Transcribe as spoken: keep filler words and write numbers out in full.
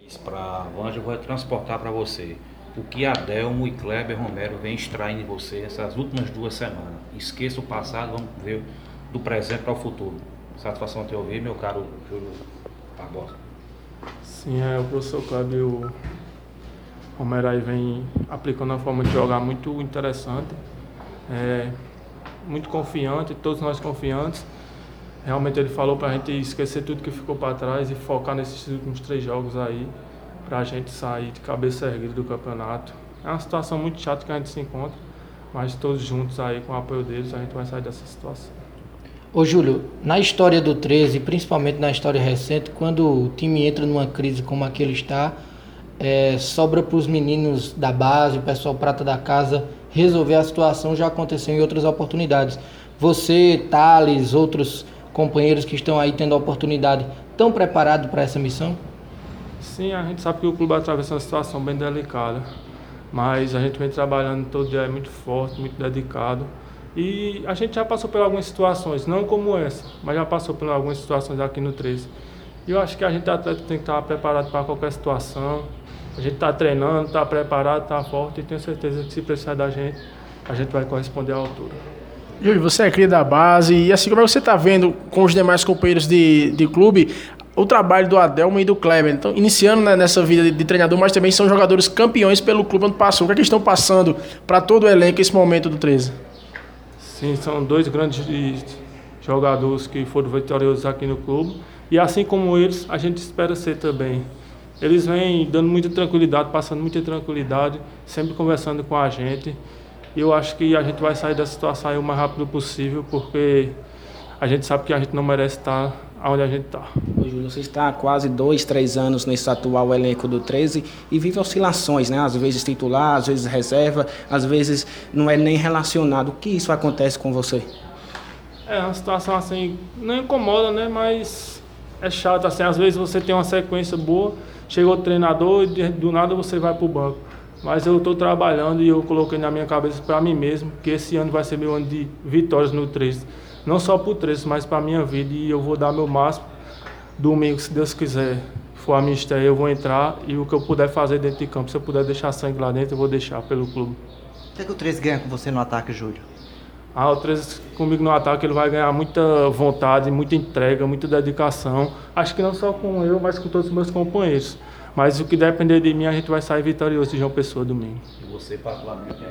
Para Vanja, eu vou transportar para você o que Adelmo e Kleber Romero vem extraindo de você essas últimas duas semanas. Esqueça o passado, vamos ver do presente para o futuro. Satisfação te ouvir, meu caro Júlio Barbosa. Sim, é, o professor Kleber e o Romero aí vem aplicando uma forma de jogar muito interessante, é, muito confiante, todos nós confiantes. Realmente ele falou para a gente esquecer tudo que ficou para trás e focar nesses últimos três jogos aí, para a gente sair de cabeça erguida do campeonato. É uma situação muito chata que a gente se encontra, mas todos juntos aí, com o apoio deles, a gente vai sair dessa situação. Ô Júlio, na história do treze, principalmente na história recente, quando o time entra numa crise como aquele está, é, sobra para os meninos da base, o pessoal prata da casa, resolver a situação. Já aconteceu em outras oportunidades. Você, Thales, outros companheiros que estão aí tendo a oportunidade, estão preparados para essa missão? Sim, a gente sabe que o clube atravessa uma situação bem delicada, mas a gente vem trabalhando todo dia, é muito forte, muito dedicado, e a gente já passou por algumas situações, não como essa, mas já passou por algumas situações aqui no treze. E eu acho que a gente atleta tem que estar preparado para qualquer situação. A gente está treinando, está preparado, está forte, e tenho certeza que se precisar da gente, a gente vai corresponder à altura. Júlio, você é cria da base, e assim, como é que você está vendo com os demais companheiros de, de clube o trabalho do Adelmo e do Kleber? Então, iniciando, né, nessa vida de, de treinador, mas também são jogadores campeões pelo clube ano passado. O que é que eles estão passando para todo o elenco esse momento do treze? Sim, são dois grandes jogadores que foram vitoriosos aqui no clube, e assim como eles, a gente espera ser também. Eles vêm dando muita tranquilidade, passando muita tranquilidade, sempre conversando com a gente. E eu acho que a gente vai sair dessa situação aí o mais rápido possível, porque a gente sabe que a gente não merece estar onde a gente está. Ô, Júlio, você está há quase dois, três anos nesse atual elenco do treze e vive oscilações, né? Às vezes titular, às vezes reserva, às vezes não é nem relacionado. O que isso acontece com você? É uma situação assim, não incomoda, né? Mas é chato, assim, às vezes você tem uma sequência boa, chega o treinador e do nada você vai para o banco. Mas eu estou trabalhando e eu coloquei na minha cabeça para mim mesmo que esse ano vai ser meu ano de vitórias no treze. Não só para o treze, mas para a minha vida. E eu vou dar meu máximo. Domingo, se Deus quiser, for a minha estreia, eu vou entrar. E o que eu puder fazer dentro de campo, se eu puder deixar sangue lá dentro, eu vou deixar pelo clube. O que é que o treze ganha com você no ataque, Júlio? Ah, o treze comigo no ataque, ele vai ganhar muita vontade, muita entrega, muita dedicação. Acho que não só com eu, mas com todos os meus companheiros. Mas o que depender de mim, a gente vai sair vitorioso de João Pessoa domingo. E você, particularmente,